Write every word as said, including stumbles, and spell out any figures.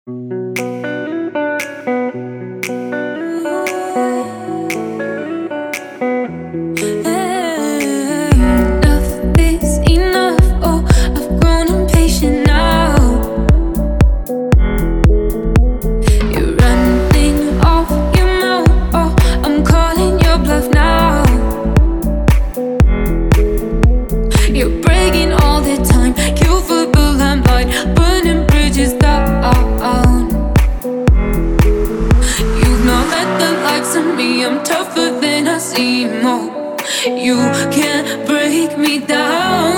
Enough is enough. Oh, I've grown impatient now. You're running off your mouth. Oh, I'm calling your bluff now. You're breaking all the time. You football, I'm blind. Burning bridges down. You've not met the likes of me. I'm tougher than I seem. Oh, you can't break me down.